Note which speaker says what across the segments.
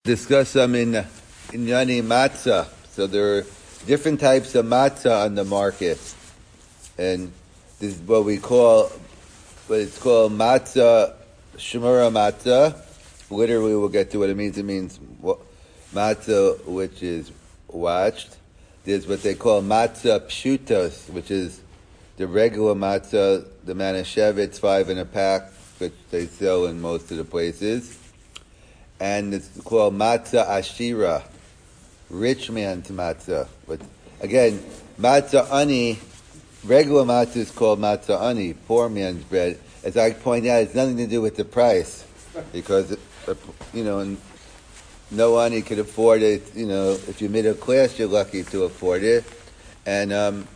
Speaker 1: Discuss some in Inyani matzah. So there are different types of matzah on the market, and this is what it's called matzah, shemura matzah. Literally, we'll get to what it means. It means matzah, which is watched. There's what they call matzah pshutos, which is the regular matzah, the Manischewitz 5 in a pack, which they sell in most of the places. And it's called matzah ashira, rich man's matzah. But again, matzah ani, regular matzah is called matzah ani, poor man's bread. As I point out, it's nothing to do with the price, because no ani could afford it. If you're middle class, you're lucky to afford it, and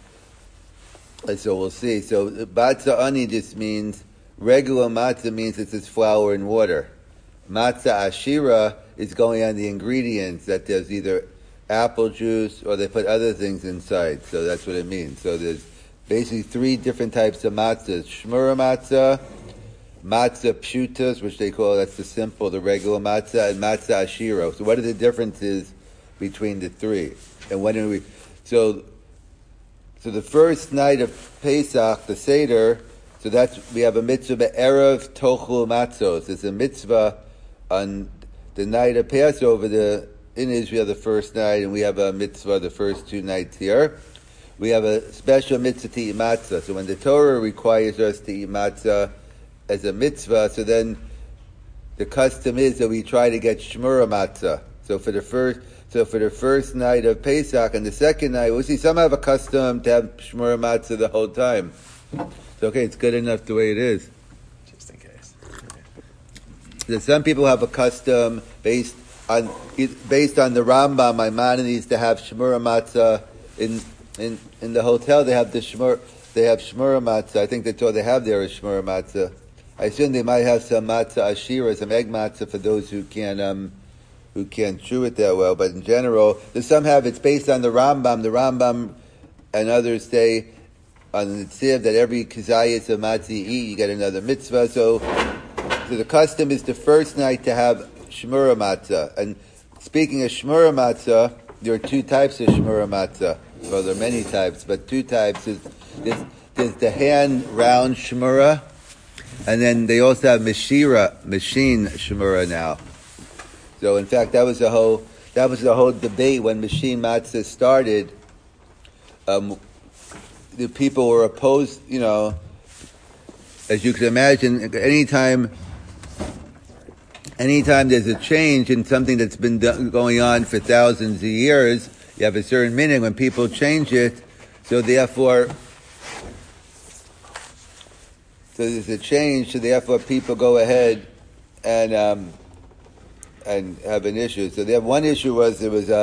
Speaker 1: so we'll see. So matzah ani just means regular matzah means it's just flour and water. Matzah ashira is going on the ingredients, that there's either apple juice or they put other things inside. So that's what it means. So there's basically three different types of matzahs. Shmura matzah, matzah pshutas, which they call, that's the regular matzah, and matzah ashira. So what are the differences between the three? And when do so the first night of Pesach, the Seder, so we have a mitzvah be'erev tochel matzos. It's a mitzvah on the night of Passover, in Israel, the first night, and we have a mitzvah the first two nights here. We have a special mitzvah to eat matzah. So when the Torah requires us to eat matzah as a mitzvah, so then the custom is that we try to get shmura matzah. So for the first night of Pesach and the second night, we'll see some have a custom to have shmura matzah the whole time. So okay, it's good enough the way it is. Some people have a custom based on the Rambam. Maimonides to have shmura matzah in the hotel. They have shmura matzah. I think that's all they have there is shmura matzah. I assume they might have some matzah ashira, some egg matzah for those who can't chew it that well. But in general, some have it's based on the Rambam. The Rambam and others say on the tziv that every kizayis of matzah you eat, you get another mitzvah. So the custom is the first night to have shmura matzah. And speaking of shmura matzah, there are two types of shmura matzah. Well, there are many types, but two types. There's the hand round shmura, and then they also have machine shmura now. So in fact, that was the whole debate when machine matzah started. The people were opposed. As you can imagine, anytime there's a change in something that's been going on for thousands of years, you have a certain meaning when people change it. So therefore, there's a change. So therefore, people go ahead and have an issue. So they have one issue was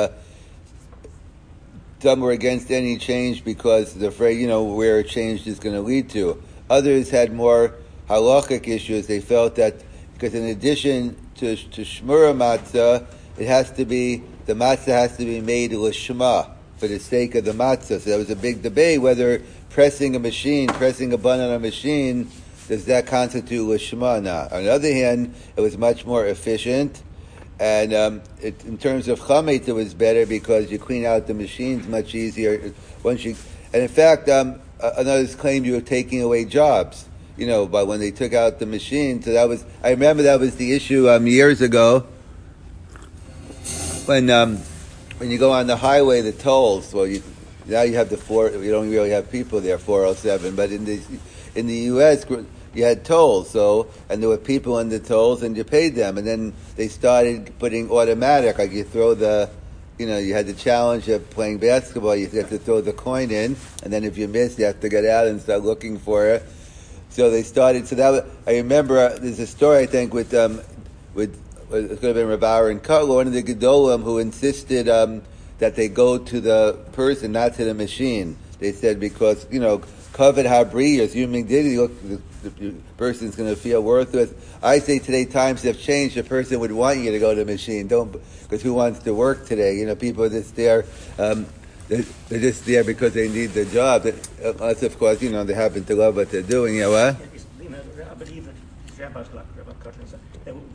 Speaker 1: some were against any change because they're afraid, where a change is going to lead to. Others had more halachic issues. They felt that because in addition to shmura matzah, the matzah has to be made lishma, for the sake of the matzah. So there was a big debate whether pressing a button on a machine, does that constitute lishma or not? On the other hand, it was much more efficient, and in terms of chametz, it was better because you clean out the machines much easier. And in fact, others claimed you were taking away jobs. But when they took out the machine, I remember that was the issue years ago when you go on the highway, the tolls. Well, now you have you don't really have people there, 407. But in the U.S., you had tolls. And there were people in the tolls, and you paid them. And then they started putting automatic, like you throw you had the challenge of playing basketball. You have to throw the coin in, and then if you miss, you have to get out and start looking for it. So they started. I remember there's a story I think with it could have been Rav Aaron Kotler, one of the Gedolim, who insisted that they go to the person, not to the machine. They said because kavod habriyos, human dignity, the person's going to feel worthless. I say today times have changed. The person would want you to go to the machine, because who wants to work today? People are just there. They're just there because they need the job. Unless, of course, they happen to love what they're doing. What?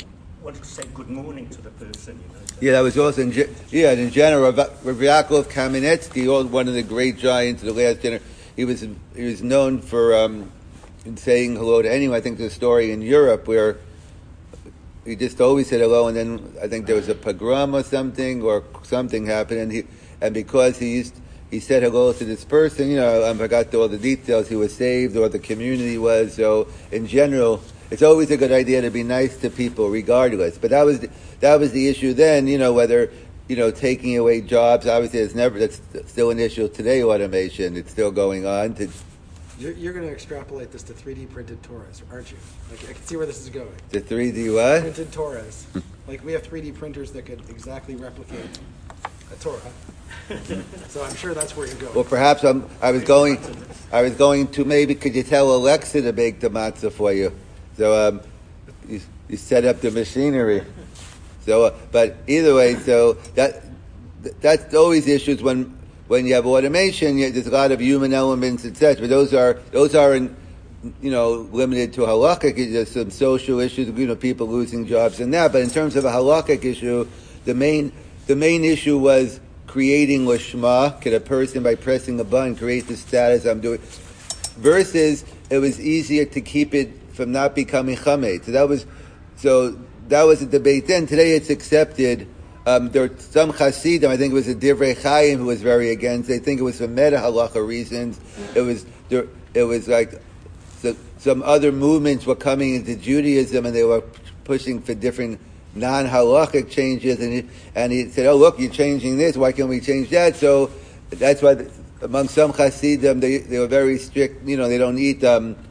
Speaker 2: wanted to say good morning to the person, you know.
Speaker 1: Yeah, that was also in general. Rav Yaakov Kamenetsky, one of the great giants of the last generation, he was known for saying hello to anyone. I think there's a story in Europe where he just always said hello, and then I think there was a pogrom or something happened, and because he said hello to this person, you know, I forgot all the details. He was saved, or the community was. So in general, it's always a good idea to be nice to people, regardless. But that was the issue then. You know, whether taking away jobs. Obviously, that's still an issue today. Automation, it's still going on.
Speaker 3: You're going to extrapolate this to 3D printed Torahs, aren't you? Like, I can see where this is going.
Speaker 1: The 3D what?
Speaker 3: Printed Torahs. Like, we have 3D printers that could exactly replicate a Torah. So I'm sure that's where you're going.
Speaker 1: Well, perhaps I was going to maybe, could you tell Alexa to make the matzah for you? So you set up the machinery. So, but either way, so that's always issues when you have automation. There's a lot of human elements, etc. But those aren't limited to halakhic. There's some social issues, people losing jobs and that. But in terms of a halakhic issue, the main issue was creating lishma. Could a person, by pressing a button, create the status I'm doing? Versus, it was easier to keep it from not becoming chametz. So that was a debate then. Today it's accepted. There were some Hasidim, I think it was a Divrei Chaim who was very against. They think it was for meta halacha reasons. It was like some other movements were coming into Judaism and they were pushing for different non-halachic changes. And he said, "Oh, look, you're changing this. Why can't we change that?" So that's why among some Hasidim they were very strict. They don't eat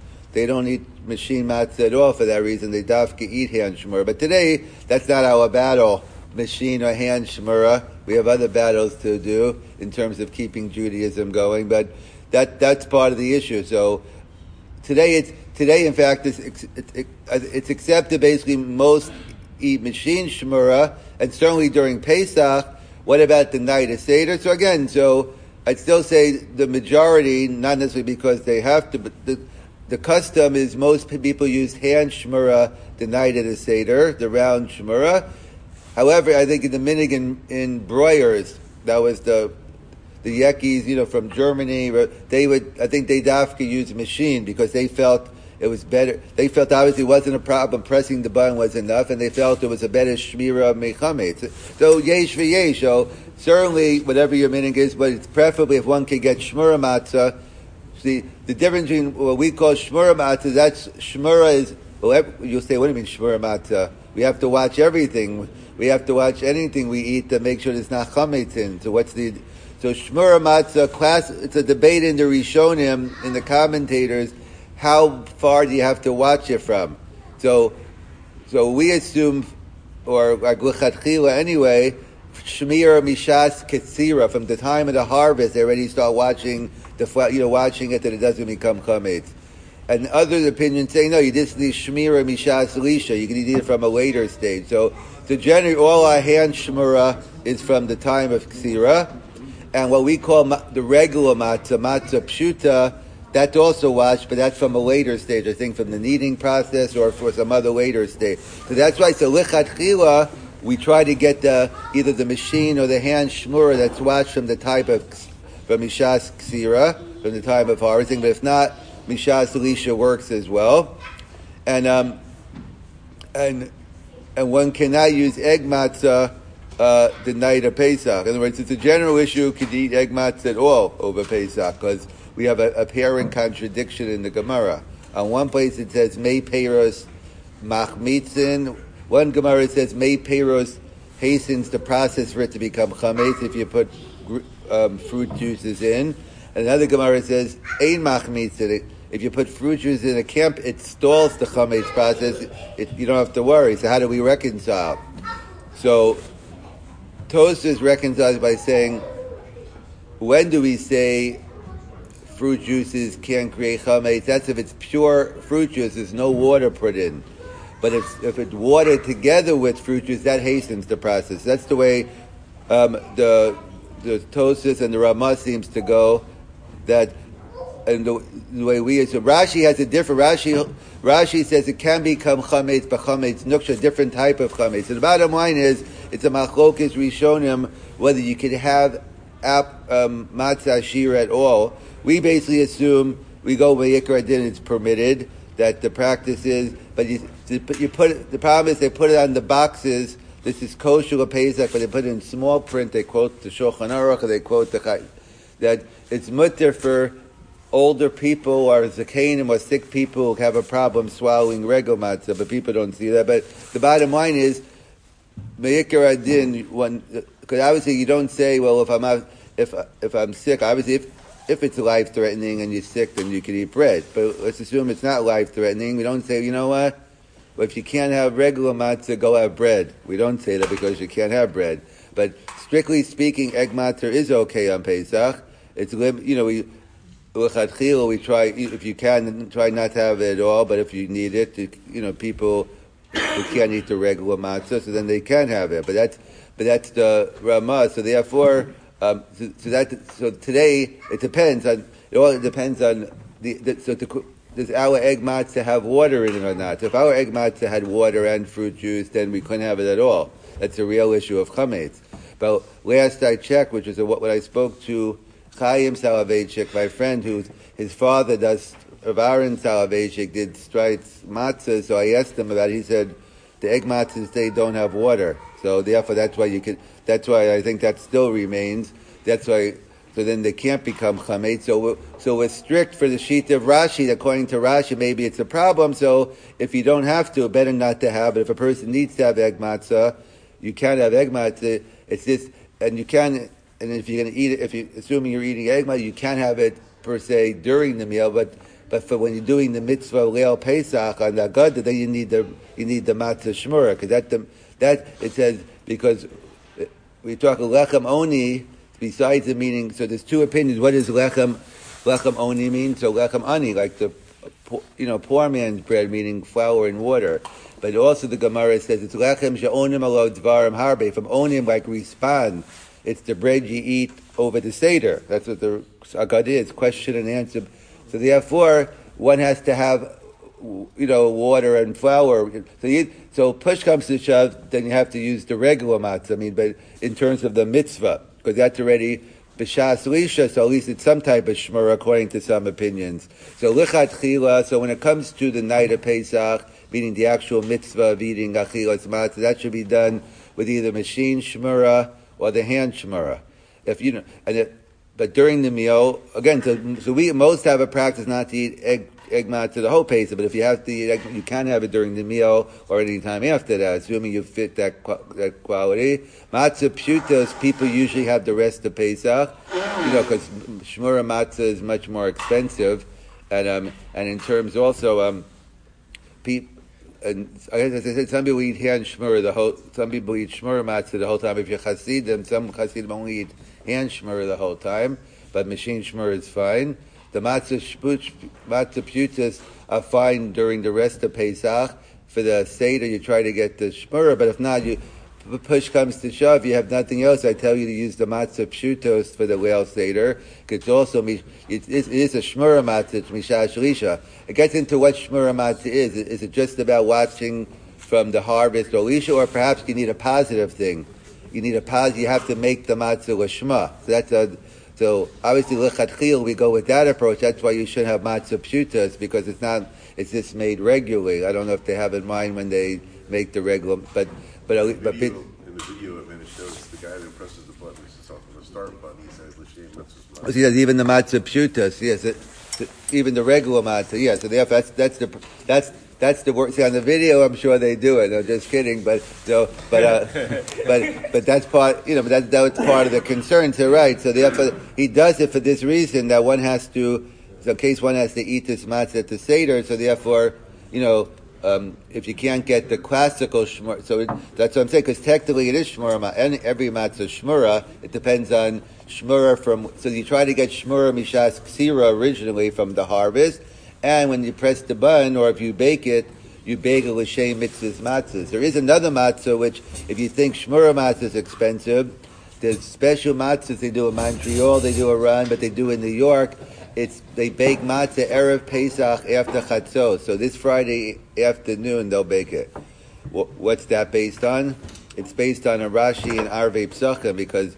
Speaker 1: machine matzah at all for that reason. They dafka eat hand shmur. But today that's not our battle. Machine or hand shmura. We have other battles to do in terms of keeping Judaism going, but that's part of the issue. So today, in fact, it's accepted. Basically, most eat machine shmura, and certainly during Pesach. What about the night of Seder? So again, I'd still say the majority, not necessarily because they have to, but the custom is most people use hand shmura the night of the Seder, the round shmura. However, I think in the minhag in Breuers, that was the Yekis, from Germany, I think they dafka use machine because they felt it was better. They felt obviously it wasn't a problem. Pressing the button was enough, and they felt it was a better shmira of mechametz. So yesh v'yesh. So certainly, whatever your minhag is, but it's preferably if one can get shmura matzah. See, the difference between what we call shmura matzah, that's shmura is, you'll say, what do you mean shmura matzah? We have to watch everything. We have to watch anything we eat to make sure there's not chametz in. So shmura matzah class? It's a debate in the Rishonim, in the commentators. How far do you have to watch it from? So we assume, or like l'chatchila anyway, shmira mishas ketzira, from the time of the harvest, they already start watching watching it that it doesn't become chametz. And other opinions say no, you just need shmira mishas lisha. You can eat it from a later stage. So generally, all our hand shmura is from the time of ksira, and what we call the regular matzah pshuta, that's also washed, but that's from a later stage. I think from the kneading process or for some other later stage. So that's why. So lichatchila, we try to get either the machine or the hand shmura that's washed from the type of from mishas ksira, from the time of harvesting. But if not, mishas lisha works as well, and one cannot use egg matzah the night of Pesach. In other words, it's a general issue. Could you eat egg matzah at all over Pesach? Because we have a apparent contradiction in the Gemara. On one place it says Mei Peiros Machmitzin. One Gemara says Mei Peiros hastens the process for it to become chametz if you put fruit juices in. Another Gemara says Ein Machmitzin. If you put fruit juice in a camp, it stalls the chametz process. You don't have to worry. So how do we reconcile? So Tosfos reconciles by saying, when do we say fruit juices can create chametz? That's if it's pure fruit juice, there's no water put in. But if it's water together with fruit juice, that hastens the process. That's the way the Tosfos and the Ramah seems to go, that and the way we is. So Rashi has a different, Rashi says it can become chametz, but chametz nuksha, a different type of chametz. So the bottom line is, it's a machlokes rishonim whether you could have matzah shira at all. We basically assume, we go by Yikra Adin, it's permitted, that the practice is, but you put it, the problem is they put it on the boxes. This is kosher Pesach, but they put it in small print. They quote the Shulchan Aruch, or they quote that it's mutter for older people or zakanim or sick people who have a problem swallowing regel matzah, but people don't see that. But the bottom line is, Me'ikar Adin, because obviously you don't say, well, if I'm sick, obviously if it's life-threatening and you're sick, then you can eat bread. But let's assume it's not life-threatening. We don't say, you know what? Well, if you can't have regular matzah, go have bread. We don't say that because you can't have bread. But strictly speaking, egg matzah is okay on Pesach. It's, we try, if you can, try not to have it at all. But if you need it, people who can't eat the regular matzah, so then they can have it. But that's the Ramah. So therefore, so today it depends on. It all depends on does our egg matzah have water in it or not? If our egg matzah had water and fruit juice, then we couldn't have it at all. That's a real issue of chametz. But last I checked, which is what I spoke to Chaim Soloveitchik, my friend, his father does. Rav Aaron Soloveitchik did Strites matzah, so I asked him about it. He said the egg matzahs they don't have water, so therefore that's why I think that still remains. That's why. So then they can't become chametz. So we're strict for the sheet of Rashi. According to Rashi, maybe it's a problem. So if you don't have to, better not to have it. If a person needs to have egg matzah, you can't have egg matzah. It's this, and you can. And if you're going to eat it, assuming you're eating egg matzah, you can't have it per se during the meal. But for when you're doing the mitzvah Leil Pesach on the Agada, then you need the matzah shmura, because that it says, because we talk lechem oni. Besides the meaning, so there's two opinions. What does lechem oni mean? So lechem ani, like the poor man's bread, meaning flour and water. But also the Gemara says it's lechem she'onim alo dvarim harbe. From onim, like respond, it's the bread you eat over the seder. That's what the agad is, question and answer. So therefore, one has to have water and flour. So push comes to shove, then you have to use the regular matzah. But in terms of the mitzvah, because that's already b'shas lisha, so at least it's some type of shmur according to some opinions. So lichat chila, so when it comes to the night of Pesach, meaning the actual mitzvah of eating achilas matzah, that should be done with either machine shmura or the hand shmura. But during the meal, again, so we most have a practice not to eat egg matzah the whole Pesach, but if you have to eat egg, you can have it during the meal or any time after that, assuming you fit that quality. Matzah pshutos, people usually have the rest of Pesach, because shmura matzah is much more expensive, and in terms also, and as I said, some people eat hand shmura some people eat shmura matzah the whole time. If you're Hasidim, some Hasidim only eat hand shmura the whole time, but machine shmura is fine. The matzah pshutas are fine during the rest of Pesach. For the Seder, you try to get the shmura, but if not, push comes to shove, you have nothing else. I tell you to use the matzah pshutos for the Leil Seder. It's also, it is a shmura matzah, it's mishash lisha. It gets into what shmura matzah is. Is it just about watching from the harvest or lisha, or perhaps you need a positive thing? You have to make the matzah lishma. So obviously lechatchil we go with that approach. That's why you shouldn't have matzah pshutas, because it's just made regularly. I don't know if they have in mind when they make the regular, but
Speaker 4: in the video, it shows the guy that presses the button. It's off of the start button. He says l'shem matzah.
Speaker 1: See, even the matzah pshutas, yes, even the regular matzah, yeah. So therefore, that's the word. See, on the video, I'm sure they do it. No, just kidding. But that's part. But that's part of the concern. So right. So therefore, he does it for this reason, that one has to, so in case one has to eat this matzah at the seder. So therefore, if you can't get the classical shmura, so that's what I'm saying. Because technically, it is shmura, and every matzah shmura. It depends on shmura from. So you try to get shmura mishas ksira originally from the harvest. And when you press the bun, or if you bake it l'shem mitzvahs matzahs. There is another matzah which, if you think shmura matzah is expensive, there's special matzahs they do in Montreal, they do around, but they do in New York. They bake matzah Erev Pesach after Chatzos. So this Friday afternoon they'll bake it. What's that based on? It's based on a Rashi and Arvei Psachim because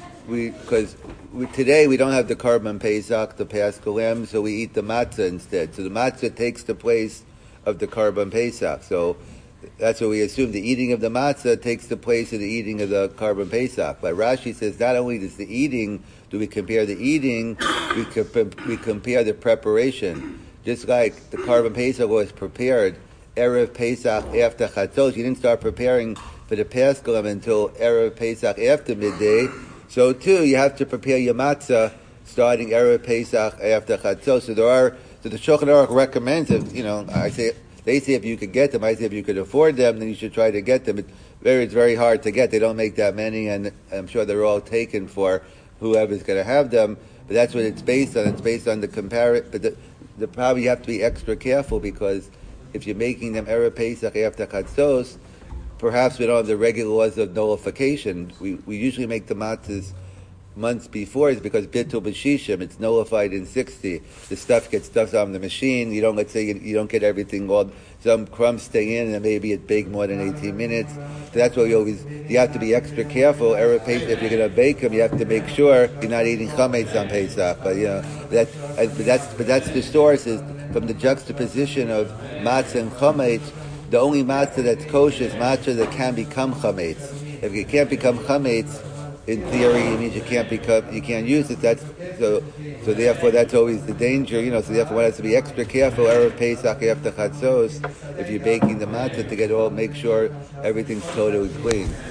Speaker 1: today we don't have the Karban Pesach, the Paschal Lamb, so we eat the matzah instead. So the matzah takes the place of the Karban Pesach. So that's what we assume. The eating of the matzah takes the place of the eating of the Karban Pesach. But Rashi says not only does the eating, do we compare the eating, we compare the preparation. Just like the Karban Pesach was prepared Erev Pesach after Chatzos, you didn't start preparing for the Paschal until Erev Pesach after midday. So too, you have to prepare your matzah starting Erev Pesach after Chatzos. So the Shulchan Aruch recommends it. They say if you could get them, I say if you could afford them, then you should try to get them. It's very hard to get. They don't make that many, and I'm sure they're all taken for whoever's going to have them. But that's what it's based on. It's based on the comparison. But the problem, you have to be extra careful because if you're making them Erev Pesach after Chatzos, perhaps we don't have the regular laws of nullification. We usually make the matzahs months before is because Bitul B'Shishim, it's nullified in 60. The stuff gets stuffed on the machine. You don't, let's say, you don't get everything all, some crumbs stay in and maybe it baked more than 18 minutes. So that's why you have to be extra careful. Erev Pesach, if you're going to bake them, you have to make sure you're not eating chametz on Pesach. But that's the source is from the juxtaposition of matzah and chametz. The only matzah that's kosher is matzah that can become chametz. If it can't become chametz, in theory, it means you can't use it. So therefore, that's always the danger, So therefore, one has to be extra careful. Erev Pesach after Chatzos, if you're baking the matzah, make sure everything's totally clean.